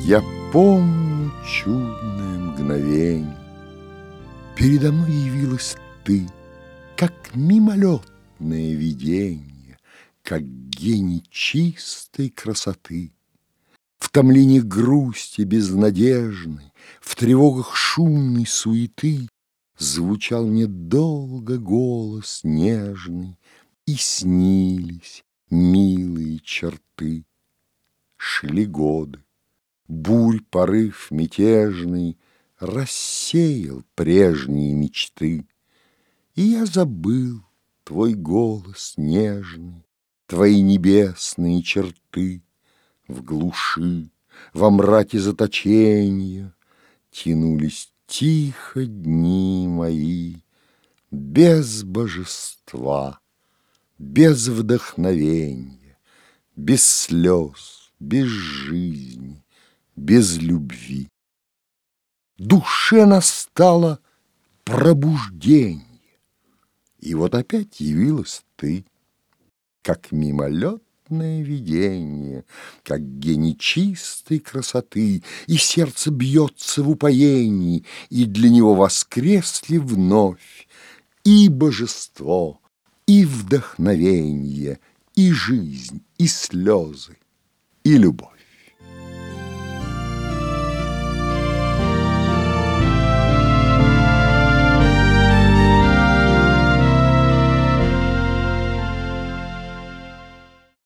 Я помню чудное мгновенье. Передо мной явилась ты, как мимолетное видение, как гений чистой красоты. В томлении грусти безнадежной, в тревогах шумной суеты звучал мне долго голос нежный, и снились милые черты. Шли годы, бурь порыв мятежный рассеял прежние мечты, и я забыл твой голос нежный, твои небесные черты. В глуши, во мраке заточения тянулись тихо дни мои, без божества, без вдохновения, без слез, без жизни, без любви. Душе настало пробуждение, и вот опять явилась ты, как мимолетное видение, как гений чистой красоты, и сердце бьется в упоении, и для него воскресли вновь и божество, и вдохновение, и жизнь, и слезы, и любовь.